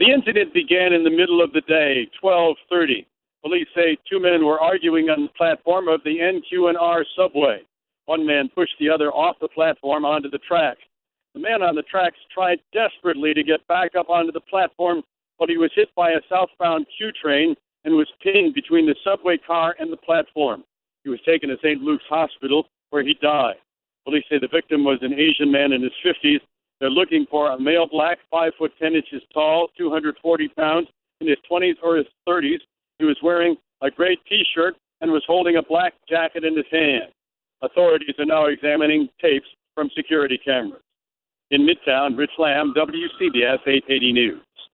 The incident began in the middle of the day, 12:30. Police say two men were arguing on the platform of the NQ&R subway. One man pushed the other off the platform onto the track. The man on the tracks tried desperately to get back up onto the platform, but he was hit by a southbound Q train and was pinned between the subway car and the platform. He was taken to St. Luke's Hospital, where he died. Police say the victim was an Asian man in his 50s. They're looking for a male black, 5 foot 10 inches tall, 240 pounds, in his 20s or his 30s. He was wearing a gray T-shirt and was holding a black jacket in his hand. Authorities are now examining tapes from security cameras. In Midtown, Rich Lamb, WCBS 880 News.